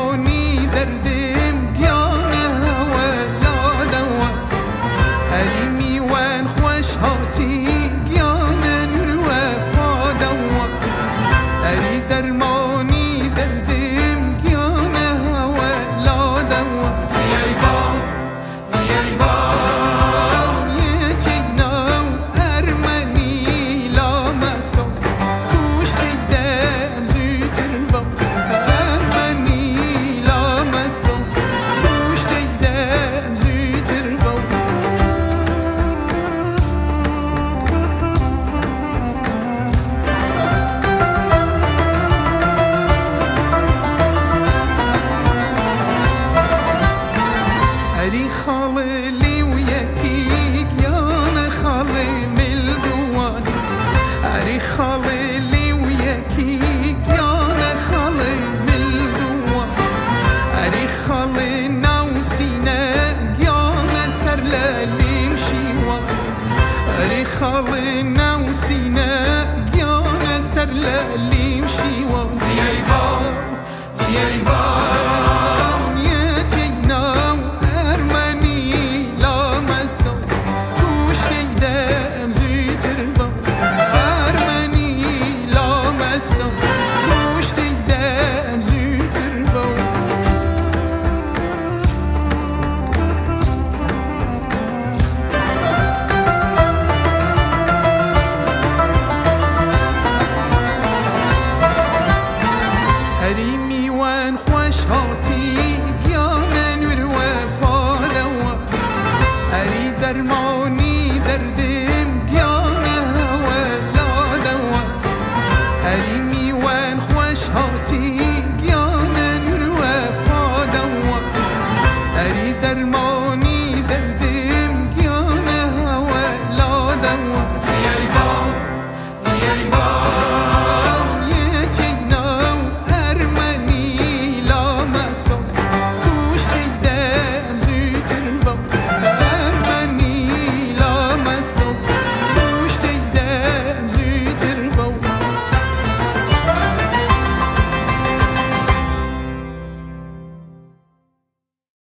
درمانی دردم گیانه هوا دوا علی میوان خوش هاتی گیانه نور و پا دوا علی درمانی دردم گیانه هوا دوا تیای با یه تیگناو ارمنی لامسو توش دیدم زودتر با ارمنی لامسو توش دیدم زودتر با اری خاللی و یکی گیان خالی ملدوان اری خاللی و یکی گیان خالی ملدوان اری خالی نوسینه گیان سرلالیم شیوان اری خالی نوسینه گیان سرلالیم شیوان تیای با اری میوان خوش هاتی گیانه نور و پا دوا اری درمان